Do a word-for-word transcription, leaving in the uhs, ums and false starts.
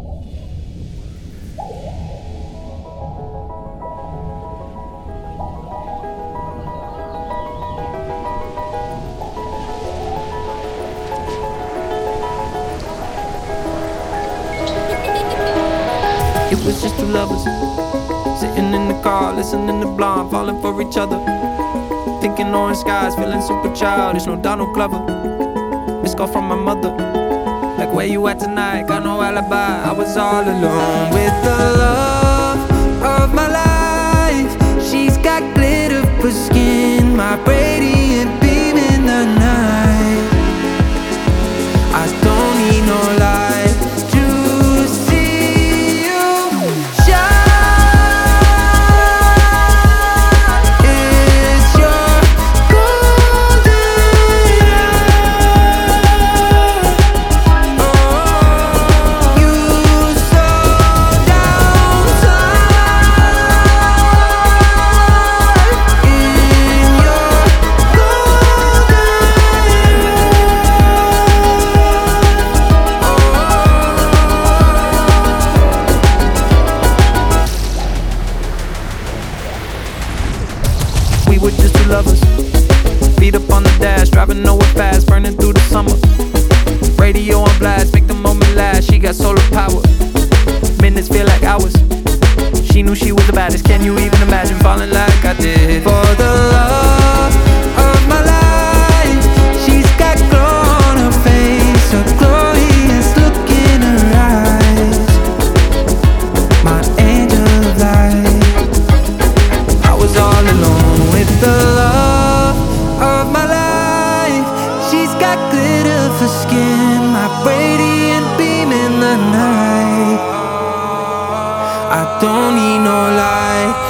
It was just two lovers sitting in the car, listening to Blonde, falling for each other, thinking orange skies, feeling super childish. No Donald Glover, missed call from my mother, like where you at tonight? Got no alibi. I was all alone with the love of my life. She's got glitter for skin, my radiant beam in the night. I don't need no light to see you shine. It's your golden hour. Oh, you slow down time in your golden We were just two lovers, feet up on the dash, driving nowhere fast, burning through the summer. Radio on blast, make the moment last. She got solar power, minutes feel like hours. She knew she was the baddest. Can you even imagine falling like I did? For the love of my life, she's got glow on her face, a glorious look in her eyes, my angel of light. I was all alone with the love of my life. She's got glitter for skin, my radiant beam in the night. I don't need no light